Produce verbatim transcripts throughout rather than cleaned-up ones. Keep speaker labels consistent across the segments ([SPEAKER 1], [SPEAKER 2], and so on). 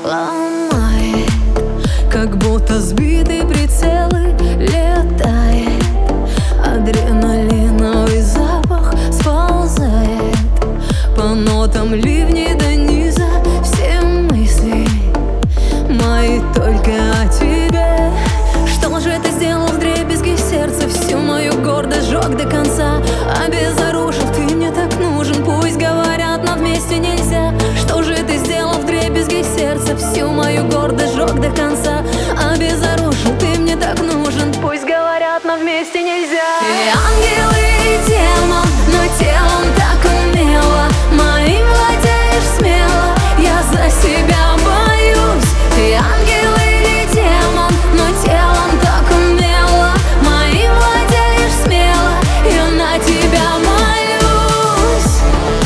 [SPEAKER 1] ломает, как будто сбитый прицелы летает. Адреналиновый запах сползает по нотам ливней до низа. Все мысли мои только о тебе. Что же ты сделал вдребезги сердце? Всю мою гордость сжег до конца. Обезоружил, ты мне так нужен. Пусть говорят, но вместе нельзя. Что же ты сделал вдребезги сердце? Всю мою гордость сжег до конца. Обезоружил, ты мне так нужен. Пусть говорят, но вместе нельзя. И ангел, и демон, но телом так умело моим владеешь смело. Я за себя боюсь. И ангел, или демон, но телом так умело моим владеешь смело. Я на тебя молюсь.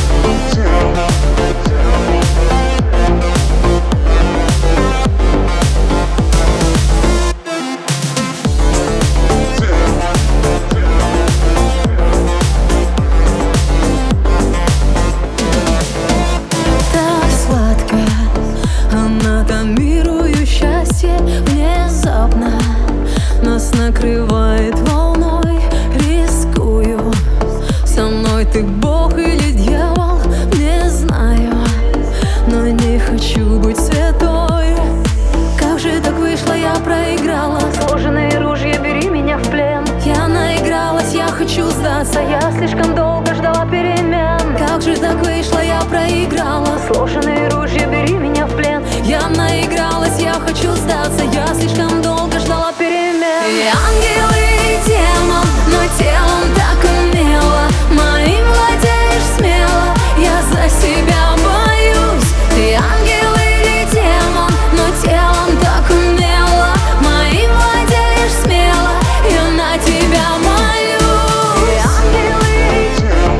[SPEAKER 1] Так сладко, анатомирую счастье. Внезапно нас накрывает волной. Рискую, со мной ты бог или дьявол, не знаю, но не хочу быть святой. Как же так вышло, я проиграла. Сложенные ружья, бери меня в плен. Я наигралась, я хочу сдаться. Я слишком долго ждала перемен. Как же так вышло, я проиграла. Сложенные ружья, бери меня в плен. Я наигралась, я хочу сдаться. Я слишком долго ждала перемен. И ангел, и демон, но телом так умело моим владеешь смело. Я за себя боюсь. Ты ангел или демон, но телом так умело моим владеешь смело. Я на тебя молюсь. И ангел, и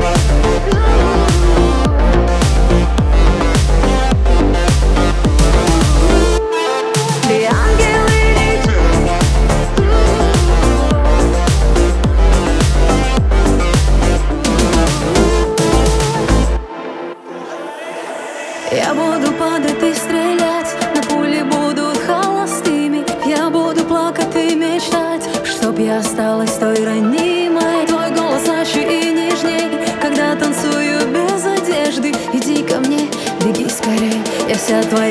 [SPEAKER 1] Ты ангел или я буду падать и стрелять, но пули будут холостыми. Я буду плакать и мечтать, чтоб я осталась той ранимой. Твой голос слаще и нежней, когда танцую без одежды. Иди ко мне, беги скорей, я вся твоя.